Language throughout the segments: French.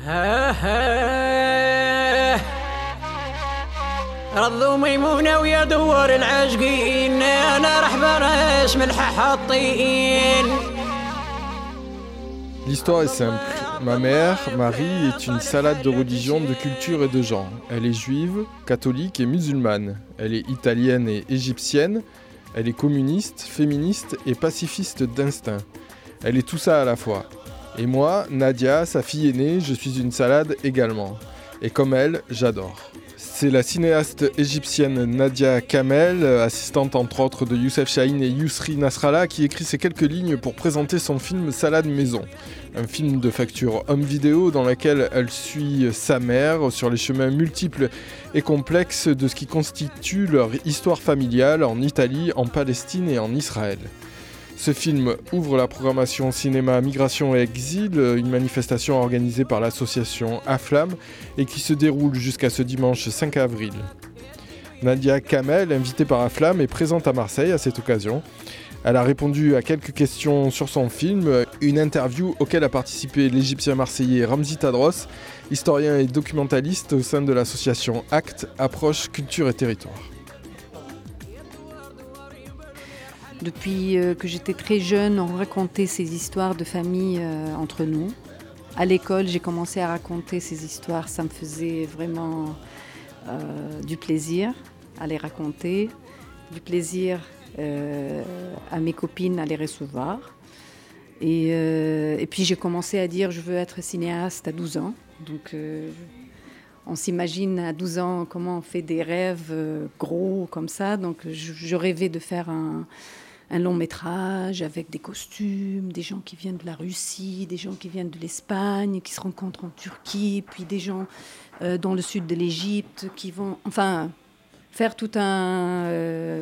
رضوا ميمونة ويا دوار العاشقين أنا راح براش ملح حاطين. L'histoire est simple. Ma mère, Marie, est une salade de religion, de culture et de genre. Elle est juive, catholique et musulmane. Elle est italienne et égyptienne. Elle est communiste, féministe et pacifiste d'instinct. Elle est tout ça à la fois. Et moi, Nadia, sa fille aînée, je suis une salade également. Et comme elle, j'adore. C'est la cinéaste égyptienne Nadia Kamel, assistante entre autres de Youssef Chahine et Yousri Nasrallah, qui écrit ces quelques lignes pour présenter son film Salade Maison. Un film de facture home vidéo dans lequel elle suit sa mère sur les chemins multiples et complexes de ce qui constitue leur histoire familiale en Italie, en Palestine et en Israël. Ce film ouvre la programmation cinéma Migration et Exil, une manifestation organisée par l'association AFLAM et qui se déroule jusqu'à ce dimanche 5 avril. Nadia Kamel, invitée par AFLAM, est présente à Marseille à cette occasion. Elle a répondu à quelques questions sur son film, une interview auquel a participé l'Égyptien marseillais Ramzi Tadros, historien et documentaliste au sein de l'association ACT, Approche, Culture et Territoire. Depuis que j'étais très jeune, on racontait ces histoires de famille entre nous. À l'école, j'ai commencé à raconter ces histoires. Ça me faisait vraiment du plaisir à les raconter, du plaisir à mes copines à les recevoir. Et puis j'ai commencé à dire je veux être cinéaste à 12 ans. Donc on s'imagine à 12 ans comment on fait des rêves gros comme ça. Donc je rêvais de faire un long métrage avec des costumes, des gens qui viennent de la Russie, des gens qui viennent de l'Espagne, qui se rencontrent en Turquie, puis des gens dans le sud de l'Égypte qui vont faire tout un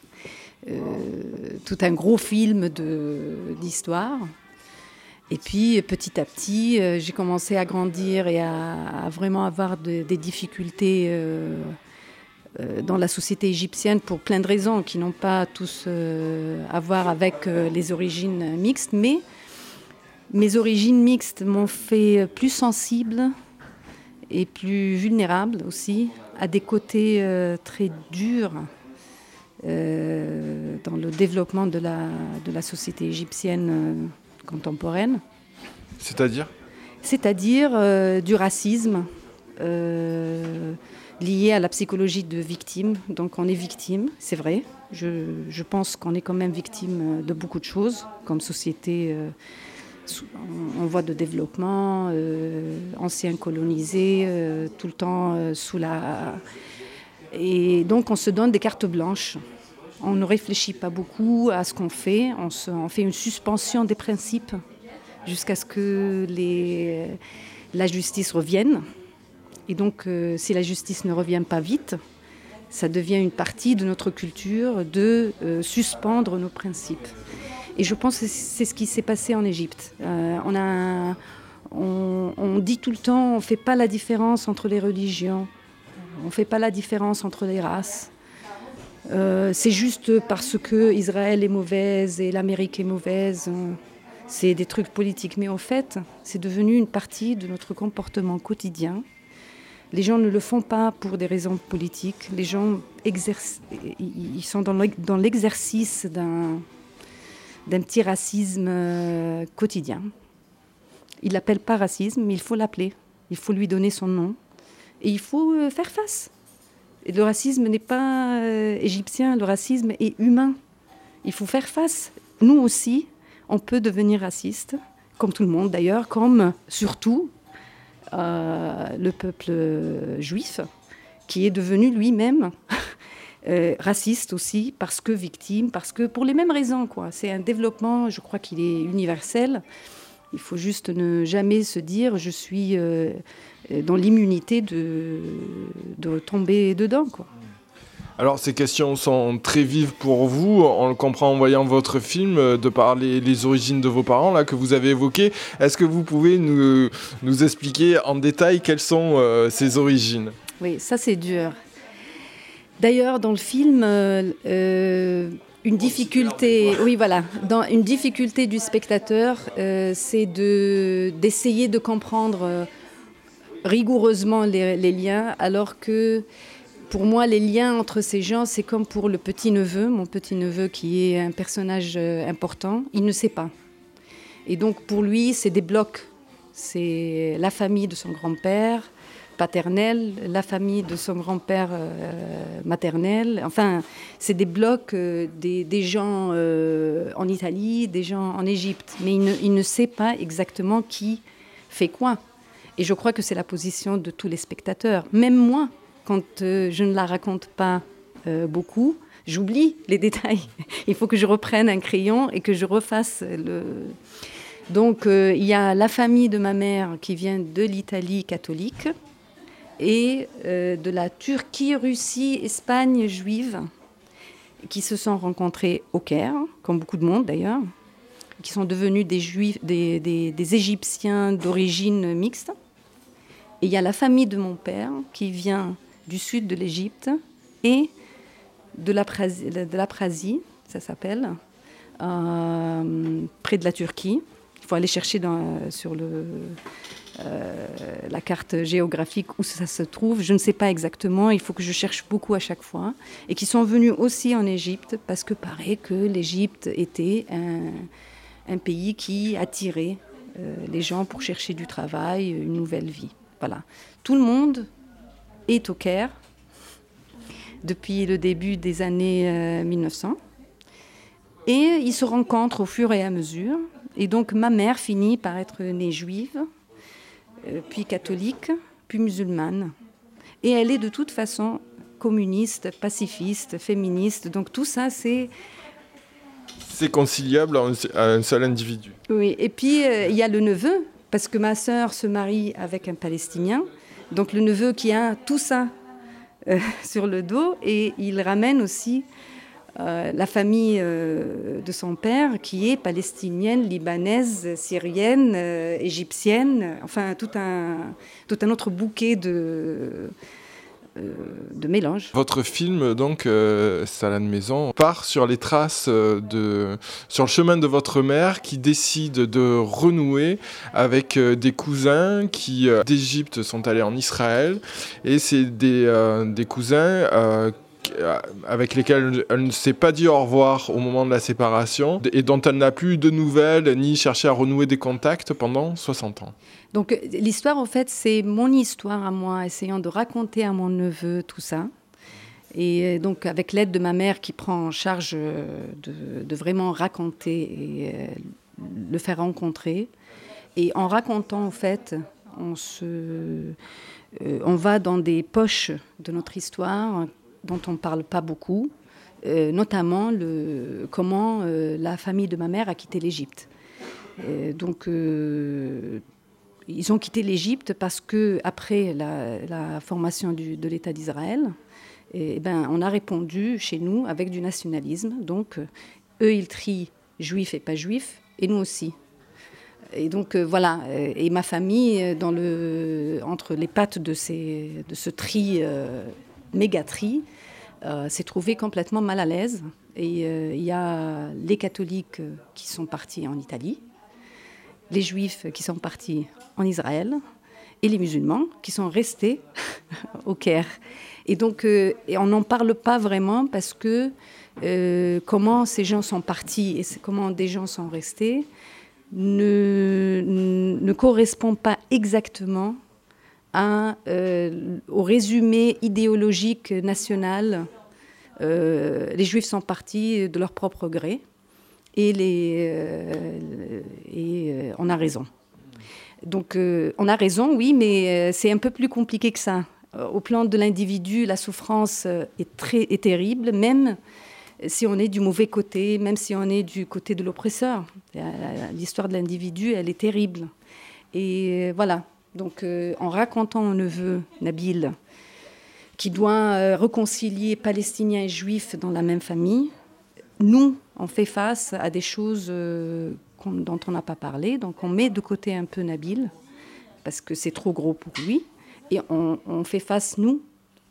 gros film d'histoire. Et puis petit à petit, j'ai commencé à grandir et à vraiment avoir des difficultés dans la société égyptienne pour plein de raisons qui n'ont pas tous à voir avec les origines mixtes. Mais mes origines mixtes m'ont fait plus sensible et plus vulnérable aussi à des côtés très durs dans le développement de la société égyptienne contemporaine. C'est-à-dire ? C'est-à-dire du racisme lié à la psychologie de victime. Donc on est victime, c'est vrai. Je pense qu'on est quand même victime de beaucoup de choses comme société en voie de développement, anciens colonisés, tout le temps sous la... Et donc on se donne des cartes blanches. On ne réfléchit pas beaucoup à ce qu'on fait. On fait une suspension des principes jusqu'à ce que la justice revienne. Et donc, si la justice ne revient pas vite, ça devient une partie de notre culture de suspendre nos principes. Et je pense que c'est ce qui s'est passé en Égypte. On dit tout le temps, on ne fait pas la différence entre les religions, on ne fait pas la différence entre les races. C'est juste parce que Israël est mauvaise et l'Amérique est mauvaise. C'est des trucs politiques. Mais en fait, c'est devenu une partie de notre comportement quotidien. Les gens ne le font pas pour des raisons politiques. Les gens ils sont dans l'exercice d'un petit racisme quotidien. Ils ne l'appellent pas racisme, mais il faut l'appeler. Il faut lui donner son nom. Et il faut faire face. Et le racisme n'est pas égyptien, le racisme est humain. Il faut faire face. Nous aussi, on peut devenir raciste, comme tout le monde d'ailleurs, comme surtout le peuple juif, qui est devenu lui-même raciste aussi, parce que victime, parce que pour les mêmes raisons, quoi. C'est un développement, je crois qu'il est universel. Il faut juste ne jamais se dire je suis dans l'immunité de tomber dedans, quoi. Alors ces questions sont très vives pour vous, on le comprend en voyant votre film, de par les origines de vos parents là, que vous avez évoquées. Est-ce que vous pouvez nous expliquer en détail quelles sont ces origines ? Oui, ça c'est dur. D'ailleurs, dans le film, une difficulté du spectateur, c'est d'essayer de comprendre rigoureusement les liens, alors que pour moi, les liens entre ces gens, c'est comme pour le petit-neveu, mon petit-neveu qui est un personnage important, il ne sait pas. Et donc pour lui, c'est des blocs. C'est la famille de son grand-père paternel, la famille de son grand-père maternel. Enfin, c'est des blocs, des gens en Italie, des gens en Égypte. Mais il ne sait pas exactement qui fait quoi. Et je crois que c'est la position de tous les spectateurs. Même moi, quand je ne la raconte pas beaucoup, j'oublie les détails. Il faut que je reprenne un crayon et que je refasse le... Donc, il y a la famille de ma mère qui vient de l'Italie catholique et de la Turquie, Russie, Espagne juive, qui se sont rencontrés au Caire, comme beaucoup de monde d'ailleurs, qui sont devenus des Juifs, des Égyptiens d'origine mixte. Et il y a la famille de mon père qui vient du sud de l'Égypte et de l'Aprasie, ça s'appelle, près de la Turquie. Il faut aller chercher sur la carte géographique où ça se trouve. Je ne sais pas exactement, il faut que je cherche beaucoup à chaque fois. Et qui sont venus aussi en Égypte parce que paraît que l'Égypte était un pays qui attirait les gens pour chercher du travail, une nouvelle vie. Voilà. Tout le monde est au Caire depuis le début des années 1900. Et ils se rencontrent au fur et à mesure. Et donc ma mère finit par être née juive, puis catholique, puis musulmane. Et elle est de toute façon communiste, pacifiste, féministe. Donc tout ça, c'est conciliable à un seul individu. Oui, et puis il y a le neveu, parce que ma sœur se marie avec un Palestinien. Donc le neveu qui a tout ça sur le dos, et il ramène aussi la famille de son père, qui est palestinienne, libanaise, syrienne, égyptienne, enfin tout un autre bouquet de mélange. Votre film, donc, Salade Maison, part sur les traces sur le chemin de votre mère qui décide de renouer avec des cousins qui, d'Égypte, sont allés en Israël. Et c'est des cousins avec lesquels elle ne s'est pas dit au revoir au moment de la séparation et dont elle n'a plus de nouvelles ni cherché à renouer des contacts pendant 60 ans. Donc l'histoire, en fait, c'est mon histoire à moi, essayant de raconter à mon neveu tout ça. Et donc avec l'aide de ma mère qui prend en charge de vraiment raconter et le faire rencontrer. Et en racontant, en fait, on va dans des poches de notre histoire dont on ne parle pas beaucoup, notamment comment la famille de ma mère a quitté l'Égypte. Donc, ils ont quitté l'Égypte parce qu'après la formation de l'État d'Israël, on a répondu chez nous avec du nationalisme. Donc, eux, ils trient juifs et pas juifs, et nous aussi. Et donc, voilà. Et ma famille, entre les pattes de ce tri méga-tri, s'est trouvée complètement mal à l'aise. Et il y a les catholiques qui sont partis en Italie, les juifs qui sont partis en Israël, et les musulmans qui sont restés au Caire. Et donc, et on n'en parle pas vraiment parce que comment ces gens sont partis et comment des gens sont restés ne correspond pas exactement au résumé idéologique national. Les Juifs sont partis de leur propre gré et on a raison. Donc on a raison, oui, mais c'est un peu plus compliqué que ça. Au plan de l'individu, la souffrance est terrible, même si on est du mauvais côté, même si on est du côté de l'oppresseur. L'histoire de l'individu, elle est terrible. Et voilà. Donc, en racontant au neveu Nabil, qui doit réconcilier Palestiniens et Juifs dans la même famille, nous, on fait face à des choses dont on n'a pas parlé. Donc, on met de côté un peu Nabil, parce que c'est trop gros pour lui, et on fait face, nous,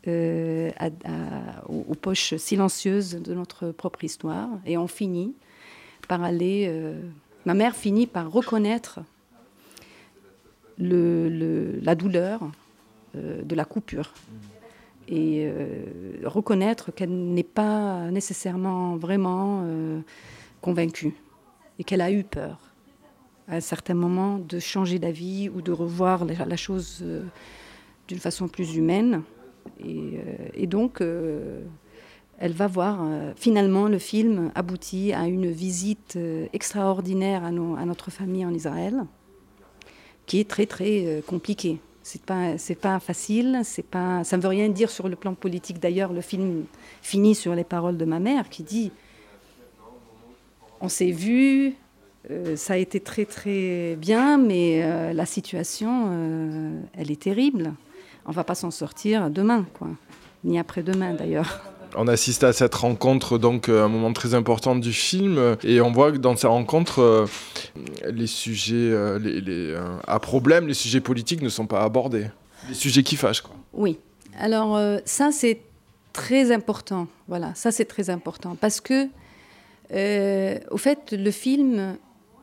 aux poches silencieuses de notre propre histoire, et on finit par aller... ma mère finit par reconnaître la douleur de la coupure. Et reconnaître qu'elle n'est pas nécessairement vraiment convaincue et qu'elle a eu peur à un certain moment de changer d'avis ou de revoir la chose d'une façon plus humaine. Et donc, elle va voir, finalement, le film aboutit à une visite extraordinaire à notre famille en Israël, qui est très, très compliquée. C'est pas facile, ça ne veut rien dire sur le plan politique. D'ailleurs, le film finit sur les paroles de ma mère qui dit « On s'est vus, ça a été très très bien, mais la situation, elle est terrible. On ne va pas s'en sortir demain, quoi. Ni après-demain d'ailleurs. » On assiste à cette rencontre, donc un moment très important du film, et on voit que dans cette rencontre, les sujets à problème, les sujets politiques ne sont pas abordés. Les sujets qui fâchent, quoi. Oui. Alors ça, c'est très important. Voilà, ça c'est très important parce que, au fait, le film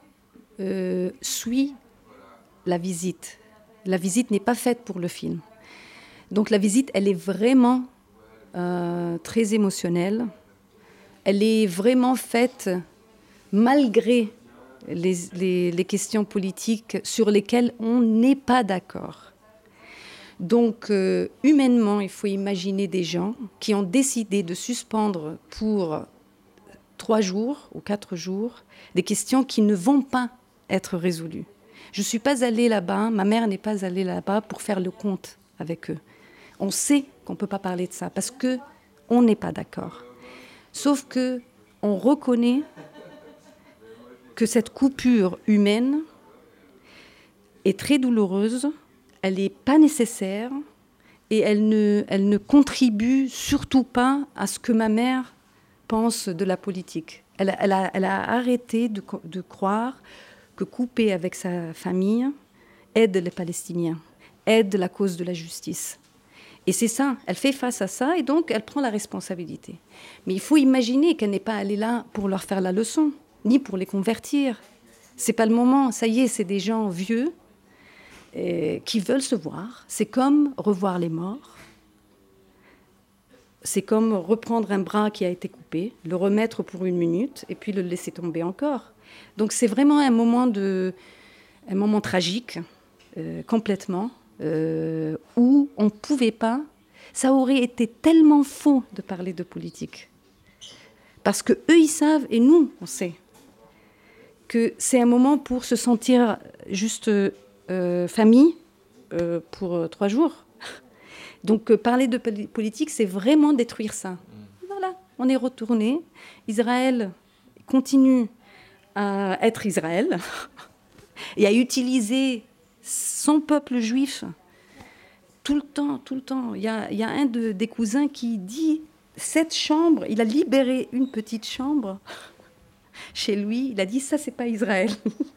suit la visite. La visite n'est pas faite pour le film. Donc la visite, elle est vraiment très émotionnelle. Elle est vraiment faite malgré les questions politiques sur lesquelles on n'est pas d'accord. Donc, humainement, il faut imaginer des gens qui ont décidé de suspendre pour 3 jours ou 4 jours des questions qui ne vont pas être résolues. Je ne suis pas allée là-bas, ma mère n'est pas allée là-bas pour faire le compte avec eux. On sait qu'on ne peut pas parler de ça parce qu'on n'est pas d'accord. Sauf qu'on reconnaît que cette coupure humaine est très douloureuse, elle n'est pas nécessaire et elle ne contribue surtout pas à ce que ma mère pense de la politique. Elle a arrêté de croire que couper avec sa famille aide les Palestiniens, aide la cause de la justice. Et c'est ça, elle fait face à ça et donc elle prend la responsabilité. Mais il faut imaginer qu'elle n'est pas allée là pour leur faire la leçon, ni pour les convertir. C'est pas le moment, ça y est, c'est des gens vieux qui veulent se voir. C'est comme revoir les morts. C'est comme reprendre un bras qui a été coupé, le remettre pour 1 minute et puis le laisser tomber encore. Donc c'est vraiment un moment tragique, complètement. Où on ne pouvait pas, ça aurait été tellement faux de parler de politique. Parce qu'eux, ils savent, et nous, on sait, que c'est un moment pour se sentir juste famille pour 3 jours. Donc parler de politique, c'est vraiment détruire ça. Voilà, on est retourné. Israël continue à être Israël et à utiliser son peuple juif, tout le temps. Il y a un des cousins qui dit, cette chambre, il a libéré une petite chambre chez lui, il a dit, ça, c'est pas Israël.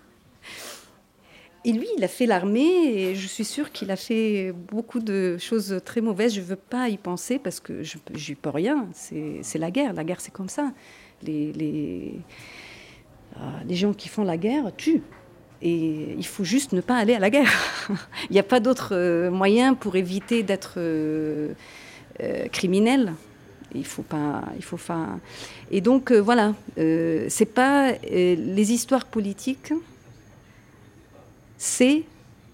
Et lui, il a fait l'armée, et je suis sûre qu'il a fait beaucoup de choses très mauvaises. Je ne veux pas y penser, parce que je n'y peux rien. C'est la guerre, c'est comme ça. Les gens qui font la guerre tuent. Et il faut juste ne pas aller à la guerre. Il n'y a pas d'autre moyen pour éviter d'être criminel. Il faut pas. Et donc voilà, c'est pas les histoires politiques. C'est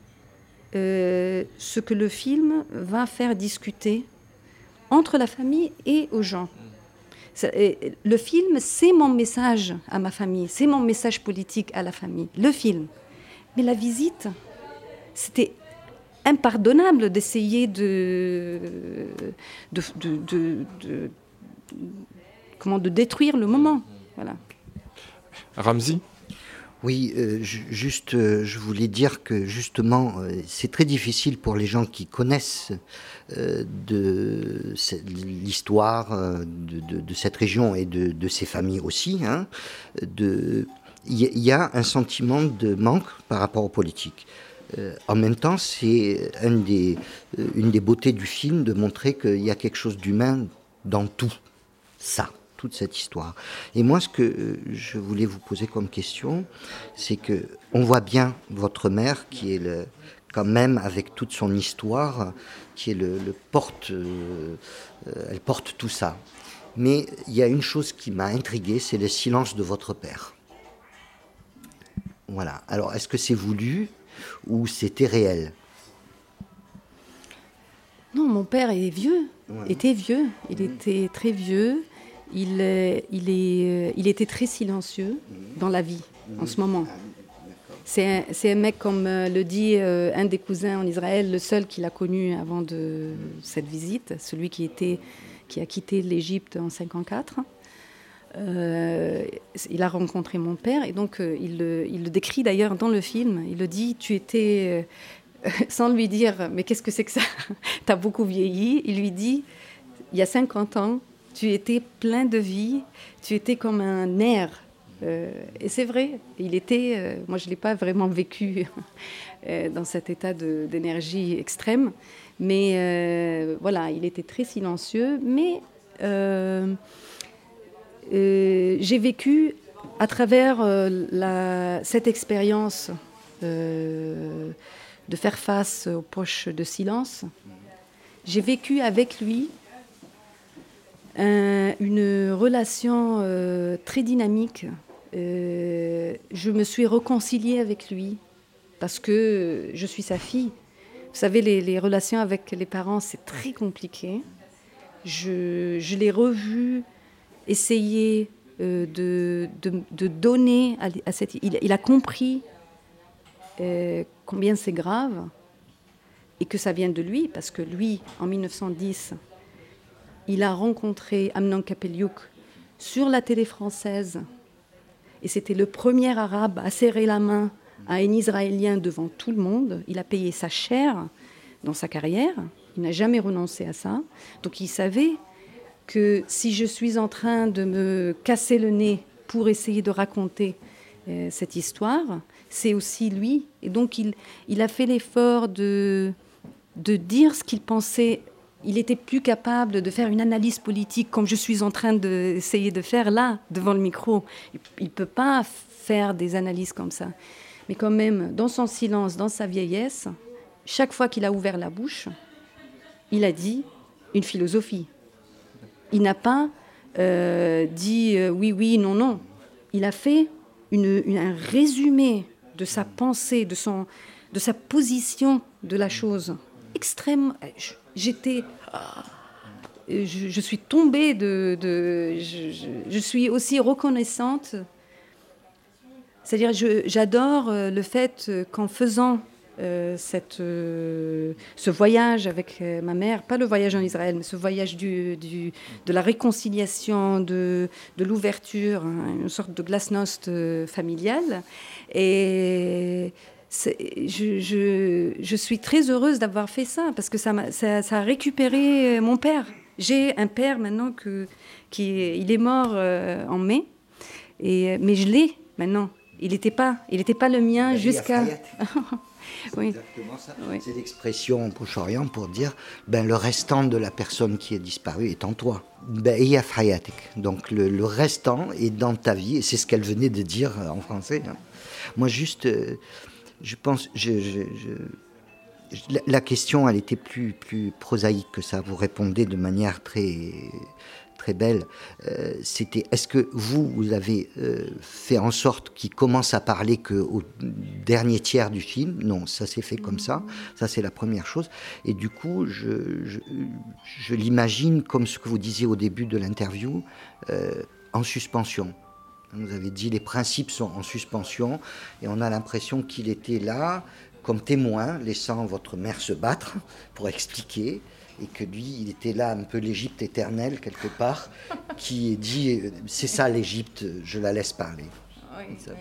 ce que le film va faire discuter entre la famille et aux gens. Le film, c'est mon message à ma famille, c'est mon message politique à la famille, le film. Mais la visite, c'était impardonnable d'essayer de détruire le moment. Voilà. Ramzi ? Oui, je voulais dire que justement, c'est très difficile pour les gens qui connaissent l'histoire de cette région et de ces familles aussi. Il y a un sentiment de manque par rapport aux politiques. En même temps, c'est une des beautés du film de montrer qu'il y a quelque chose d'humain dans tout ça. Toute cette histoire. Et moi, ce que je voulais vous poser comme question, c'est que on voit bien votre mère, qui est quand même avec toute son histoire, qui est elle porte tout ça. Mais il y a une chose qui m'a intrigué, c'est le silence de votre père. Voilà. Alors, est-ce que c'est voulu ou c'était réel ? Non, mon père est vieux, était vieux, il était très vieux, il était très silencieux dans la vie en ce moment. C'est un mec, comme le dit un des cousins en Israël, le seul qu'il a connu avant de cette visite, celui qui a quitté l'Égypte en 1954. Il a rencontré mon père et donc il le décrit d'ailleurs dans le film. Il le dit, tu étais, sans lui dire, mais qu'est-ce que c'est que ça ? T'as beaucoup vieilli. Il lui dit, il y a 50 ans, tu étais plein de vie, tu étais comme un air. Et c'est vrai, moi je ne l'ai pas vraiment vécu dans cet état d'énergie extrême, mais voilà, il était très silencieux, mais j'ai vécu à travers cette expérience de faire face aux poches de silence, j'ai vécu avec lui une relation très dynamique. Je me suis réconciliée avec lui parce que je suis sa fille. Vous savez, les relations avec les parents, c'est très compliqué. Je l'ai revu essayer de donner à cette... Il a compris combien c'est grave et que ça vient de lui, parce que lui, en 1910, il a rencontré Amnon Kapeliouk sur la télé française. Et c'était le premier arabe à serrer la main à un Israélien devant tout le monde. Il a payé sa chair dans sa carrière. Il n'a jamais renoncé à ça. Donc il savait que si je suis en train de me casser le nez pour essayer de raconter cette histoire, c'est aussi lui. Et donc il a fait l'effort de dire ce qu'il pensait. Il était plus capable de faire une analyse politique comme je suis en train d'essayer de faire là, devant le micro. Il ne peut pas faire des analyses comme ça. Mais quand même, dans son silence, dans sa vieillesse, chaque fois qu'il a ouvert la bouche, il a dit une philosophie. Il n'a pas dit oui, non. Il a fait un résumé de sa pensée, de sa position de la chose. Extrême. Je suis tombée je suis aussi reconnaissante. C'est-à-dire, j'adore le fait qu'en faisant ce voyage avec ma mère, pas le voyage en Israël, mais ce voyage de la réconciliation, de l'ouverture, une sorte de glasnost familiale. Et je suis très heureuse d'avoir fait ça, parce que ça a récupéré mon père. J'ai un père maintenant il est mort en mai, mais je l'ai maintenant. Il n'était pas le mien jusqu'à... C'est exactement ça. Oui. C'est l'expression en Proche-Orient pour dire le restant de la personne qui est disparue est en toi. Donc le restant est dans ta vie, et c'est ce qu'elle venait de dire en français. Moi, juste, je pense, la question, elle était plus prosaïque que ça. Vous répondez de manière très, très belle. C'était, est-ce que vous avez fait en sorte qu'il commence à parler qu'au dernier tiers du film ? Non, ça s'est fait comme ça. Ça, c'est la première chose. Et du coup, je l'imagine comme ce que vous disiez au début de l'interview, en suspension. Vous avez dit les principes sont en suspension, et on a l'impression qu'il était là comme témoin, laissant votre mère se battre pour expliquer, et que lui, il était là un peu l'Égypte éternelle quelque part, qui dit c'est ça l'Égypte, je la laisse parler. Oui, ça...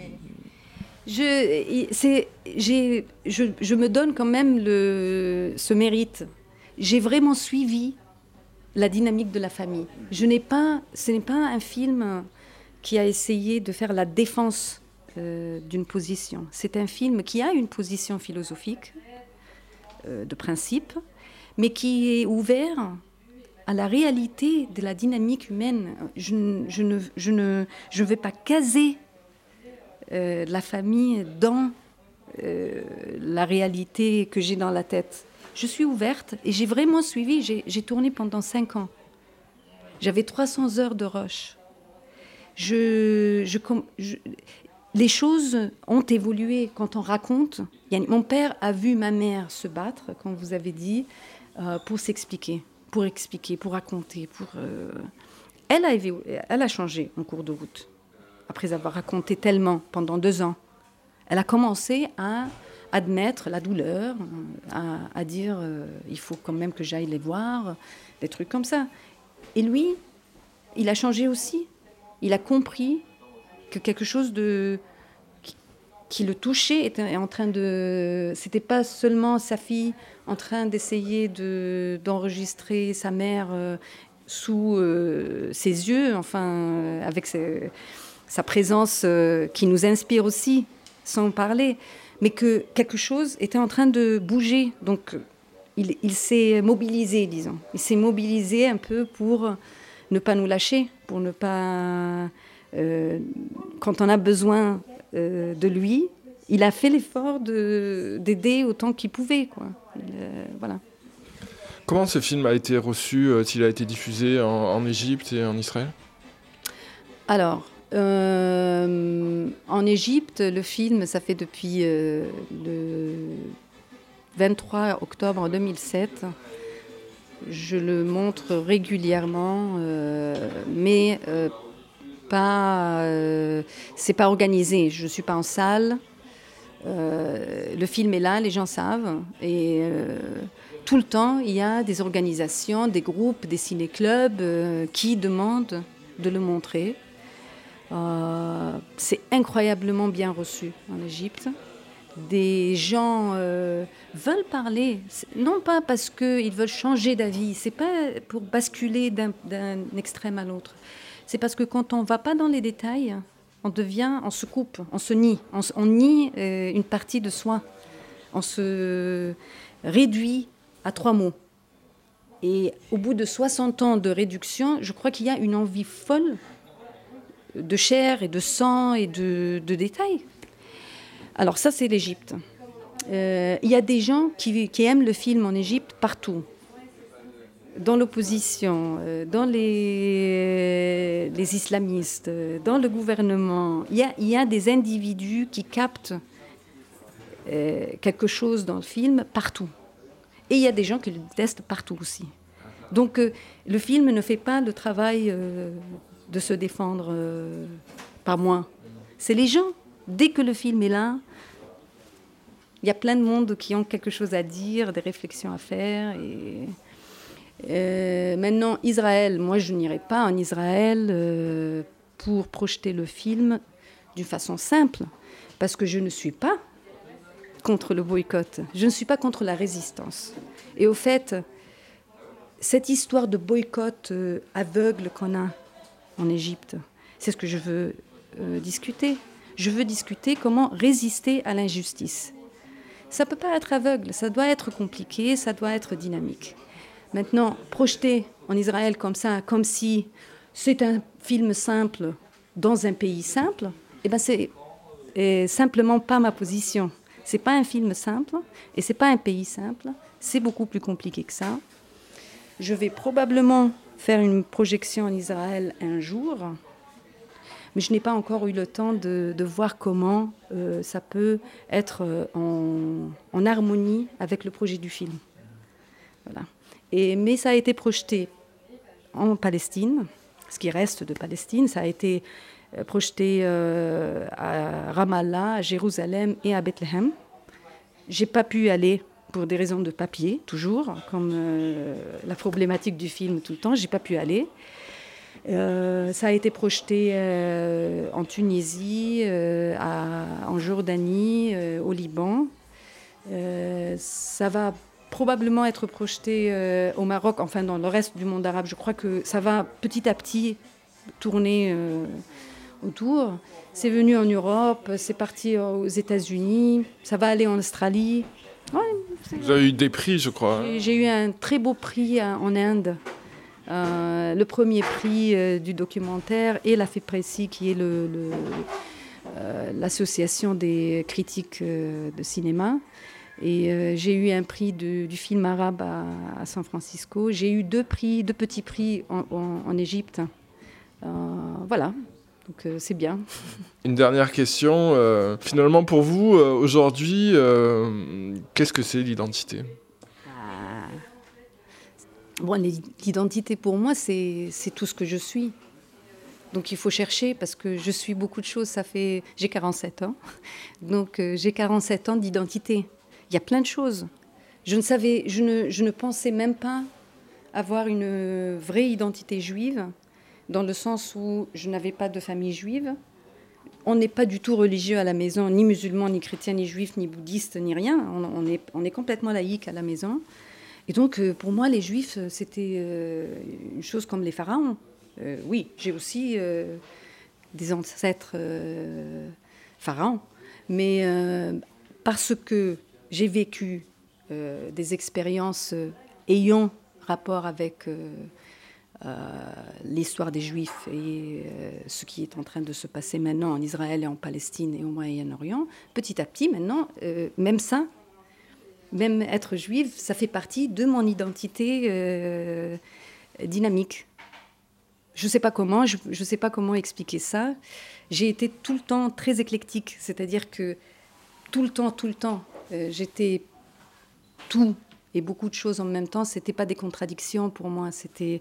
Je me donne quand même ce mérite. J'ai vraiment suivi la dynamique de la famille. Ce n'est pas un film qui a essayé de faire la défense d'une position. C'est un film qui a une position philosophique, de principe, mais qui est ouvert à la réalité de la dynamique humaine. Je ne vais pas caser la famille dans la réalité que j'ai dans la tête. Je suis ouverte et j'ai vraiment suivi. J'ai tourné pendant 5 ans. J'avais 300 heures de rush. Les choses ont évolué quand on raconte. Mon père a vu ma mère se battre, comme vous avez dit, pour s'expliquer, pour raconter. Elle a changé en cours de route, après avoir raconté tellement pendant 2 ans. Elle a commencé à admettre la douleur, à dire il faut quand même que j'aille les voir, des trucs comme ça. Et lui, il a changé aussi. Il a compris que quelque chose qui le touchait était en train de... C'était pas seulement sa fille en train d'essayer d'enregistrer sa mère sous ses yeux, enfin, avec sa présence qui nous inspire aussi, sans parler, mais que quelque chose était en train de bouger. Donc, il s'est mobilisé, disons. Il s'est mobilisé un peu pour ne pas nous lâcher, pour ne pas... quand on a besoin de lui, il a fait l'effort d'aider autant qu'il pouvait, quoi. Voilà. Comment ce film a été reçu, s'il a été diffusé en Égypte et en Israël ? Alors, en Égypte, le film, ça fait depuis le 23 octobre 2007. Je le montre régulièrement, mais c'est pas organisé. Je suis pas en salle. Le film est là, les gens savent. Et tout le temps, il y a des organisations, des groupes, des ciné-clubs qui demandent de le montrer. C'est incroyablement bien reçu en Égypte. Des gens veulent parler, non pas parce qu'ils veulent changer d'avis, c'est pas pour basculer d'un extrême à l'autre. C'est parce que quand on ne va pas dans les détails, on se coupe, on se nie, on nie une partie de soi. On se réduit à 3 mots. Et au bout de 60 ans de réduction, je crois qu'il y a une envie folle de chair et de sang et de détails. Alors ça, c'est l'Égypte. Il y a des gens qui aiment le film en Égypte partout. Dans l'opposition, dans les islamistes, dans le gouvernement. Il y a des individus qui captent quelque chose dans le film partout. Et il y a des gens qui le détestent partout aussi. Donc le film ne fait pas le travail de se défendre par moi. C'est les gens. Dès que le film est là, il y a plein de monde qui ont quelque chose à dire, des réflexions à faire. Maintenant, Israël, moi je n'irai pas en Israël pour projeter le film d'une façon simple, parce que je ne suis pas contre le boycott, je ne suis pas contre la résistance. Et au fait, cette histoire de boycott aveugle qu'on a en Égypte, c'est ce que je veux discuter. Je veux discuter comment résister à l'injustice. Ça ne peut pas être aveugle, ça doit être compliqué, ça doit être dynamique. Maintenant, projeter en Israël comme ça, comme si c'est un film simple dans un pays simple, eh ben c'est simplement pas ma position. C'est pas un film simple et c'est pas un pays simple. C'est beaucoup plus compliqué que ça. Je vais probablement faire une projection en Israël un jour, mais je n'ai pas encore eu le temps de voir comment ça peut être en harmonie avec le projet du film. Voilà. Mais ça a été projeté en Palestine, ce qui reste de Palestine. Ça a été projeté à Ramallah, à Jérusalem et à Bethléem. Je n'ai pas pu aller pour des raisons de papier, toujours, comme la problématique du film tout le temps. Je n'ai pas pu aller. Ça a été projeté en Tunisie, en Jordanie, au Liban. Ça va probablement être projeté au Maroc, enfin dans le reste du monde arabe. Je crois que ça va petit à petit tourner autour. C'est venu en Europe, c'est parti aux États-Unis, ça va aller en Australie. Ouais, vous avez eu des prix, je crois. J'ai eu un très beau prix en Inde. Le premier prix du documentaire et la FEPRESI, qui est l'association des critiques de cinéma. Et j'ai eu un prix du film arabe à San Francisco. J'ai eu deux petits prix en Égypte. Voilà, donc c'est bien. Une dernière question. Finalement, pour vous, aujourd'hui, qu'est-ce que c'est l'identité ? Bon, l'identité pour moi, c'est tout ce que je suis. Donc il faut chercher parce que je suis beaucoup de choses. J'ai 47 ans, donc j'ai 47 ans d'identité. Il y a plein de choses. Je ne pensais même pas avoir une vraie identité juive, dans le sens où je n'avais pas de famille juive. On n'est pas du tout religieux à la maison, ni musulman, ni chrétien, ni juif, ni bouddhiste, ni rien. On est complètement laïque à la maison. Et donc, pour moi, les juifs, c'était une chose comme les pharaons. Oui, j'ai aussi des ancêtres pharaons. Mais parce que j'ai vécu des expériences ayant rapport avec l'histoire des Juifs et ce qui est en train de se passer maintenant en Israël et en Palestine et au Moyen-Orient, petit à petit, maintenant, même être juive, ça fait partie de mon identité dynamique. Je ne sais pas comment expliquer ça. J'ai été tout le temps très éclectique, c'est-à-dire que tout le temps, j'étais tout et beaucoup de choses en même temps. C'était pas des contradictions pour moi, c'était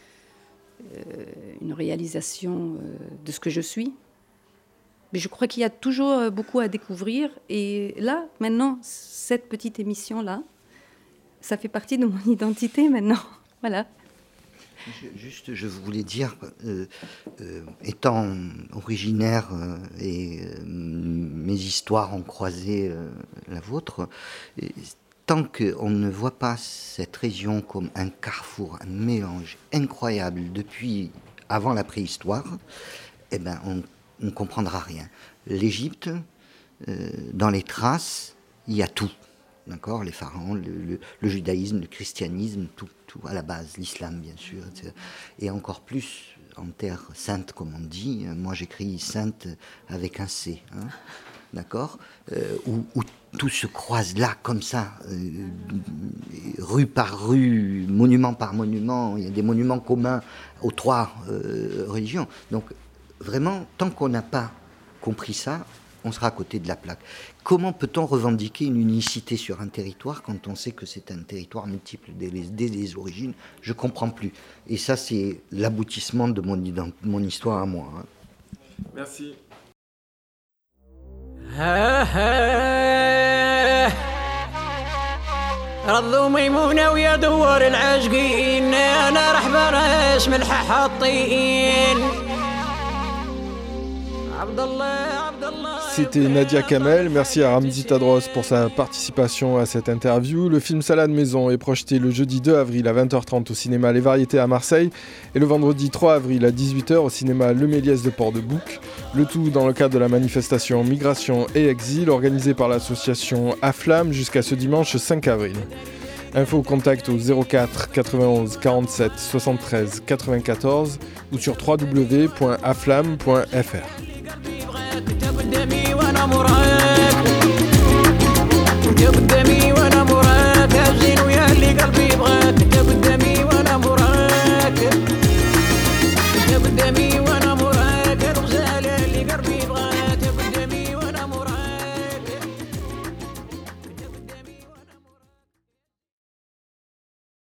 une réalisation de ce que je suis. Mais je crois qu'il y a toujours beaucoup à découvrir. Et là, maintenant, cette petite émission-là, ça fait partie de mon identité maintenant. Voilà. Je voulais dire, étant originaire et mes histoires ont croisé la vôtre, tant qu'on ne voit pas cette région comme un carrefour, un mélange incroyable depuis avant la préhistoire, eh ben on ne comprendra rien. L'Égypte, dans les traces, il y a tout. D'accord, les pharaons, le judaïsme, le christianisme, tout à la base, l'islam bien sûr, etc. Et encore plus en terre sainte comme on dit. Moi j'écris sainte avec un C, hein, d'accord, où tout se croise là comme ça, rue par rue, monument par monument. Il y a des monuments communs aux trois religions. Donc vraiment, tant qu'on n'a pas compris ça, on sera à côté de la plaque. Comment peut-on revendiquer une unicité sur un territoire quand on sait que c'est un territoire multiple dès les origines ? Je ne comprends plus. Et ça, c'est l'aboutissement de mon histoire à moi. Hein. Merci. رضوا ميمونة ويا دوار العاشقين أنا راح برش ملح حاطين عبد الله C'était Nadia Kamel, merci à Ramzi Tadros pour sa participation à cette interview. Le film Salade Maison est projeté le jeudi 2 avril à 20h30 au cinéma Les Variétés à Marseille et le vendredi 3 avril à 18h au cinéma Le Méliès de Port-de-Bouc. Le tout dans le cadre de la manifestation Migration et Exil organisée par l'association AFLAM jusqu'à ce dimanche 5 avril. Info contact au 04 91 47 73 94 ou sur www.aflam.fr. قدامي وانا مراك قدامي